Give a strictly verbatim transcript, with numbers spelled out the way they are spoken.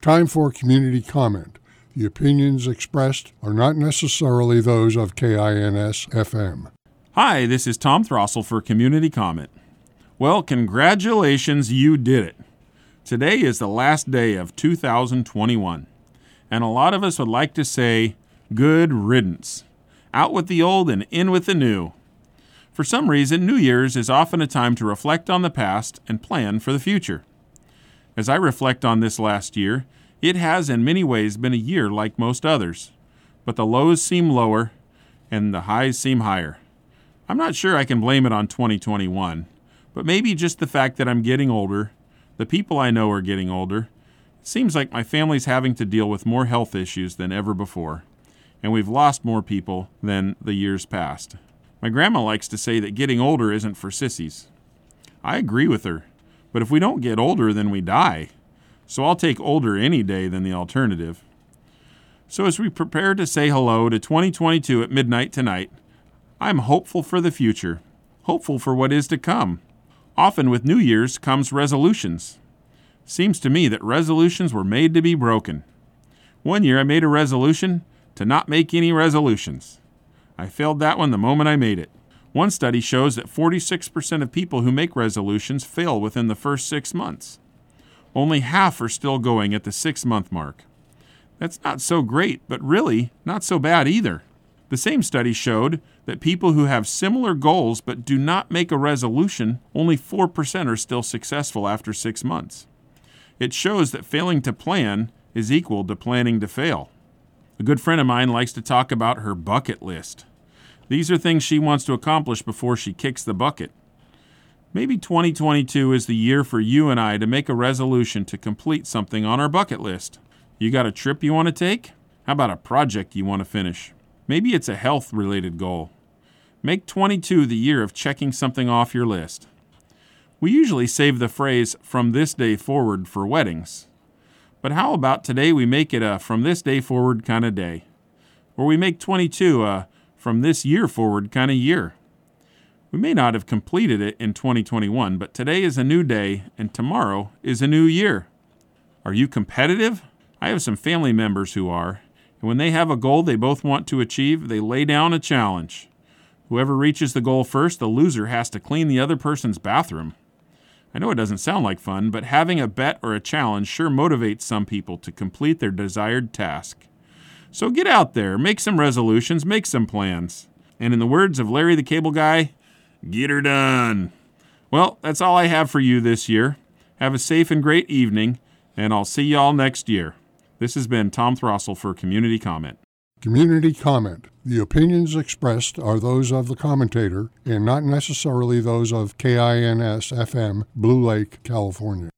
Time for community comment. The opinions expressed are not necessarily those of K I N S F M. Hi, this is Tom Throssell for Community Comment. Well, congratulations, you did it. Today is the last day of two thousand twenty-one, and a lot of us would like to say, good riddance. Out with the old and in with the new. For some reason, New Year's is often a time to reflect on the past and plan for the future. As I reflect on this last year, it has in many ways been a year like most others, but the lows seem lower and the highs seem higher. I'm not sure I can blame it on twenty twenty-one, but maybe just the fact that I'm getting older, the people I know are getting older. It seems like my family's having to deal with more health issues than ever before, and we've lost more people than the years past. My grandma likes to say that getting older isn't for sissies. I agree with her, but if we don't get older, then we die. So I'll take older any day than the alternative. So as we prepare to say hello to twenty twenty-two at midnight tonight, I'm hopeful for the future, hopeful for what is to come. Often with New Year's comes resolutions. Seems to me that resolutions were made to be broken. One year I made a resolution to not make any resolutions. I failed that one the moment I made it. One study shows that forty-six percent of people who make resolutions fail within the first six months. Only half are still going at the six-month mark. That's not so great, but really not so bad either. The same study showed that people who have similar goals but do not make a resolution, only four percent are still successful after six months. It shows that failing to plan is equal to planning to fail. A good friend of mine likes to talk about her bucket list. These are things she wants to accomplish before she kicks the bucket. Maybe twenty twenty-two is the year for you and I to make a resolution to complete something on our bucket list. You got a trip you want to take? How about a project you want to finish? Maybe it's a health-related goal. Make twenty-two the year of checking something off your list. We usually save the phrase, from this day forward, for weddings. But how about today we make it a from this day forward kind of day? Or we make twenty-two a from this year forward kind of year? We may not have completed it in twenty twenty-one, but today is a new day and tomorrow is a new year. Are you competitive? I have some family members who are, and when they have a goal they both want to achieve, they lay down a challenge. Whoever reaches the goal first, the loser has to clean the other person's bathroom. I know it doesn't sound like fun, but having a bet or a challenge sure motivates some people to complete their desired task. So get out there, make some resolutions, make some plans. And in the words of Larry the Cable Guy, get her done. Well, that's all I have for you this year. Have a safe and great evening, and I'll see y'all next year. This has been Tom Throssell for Community Comment. Community comment. The opinions expressed are those of the commentator and not necessarily those of K I N S F M, Blue Lake, California.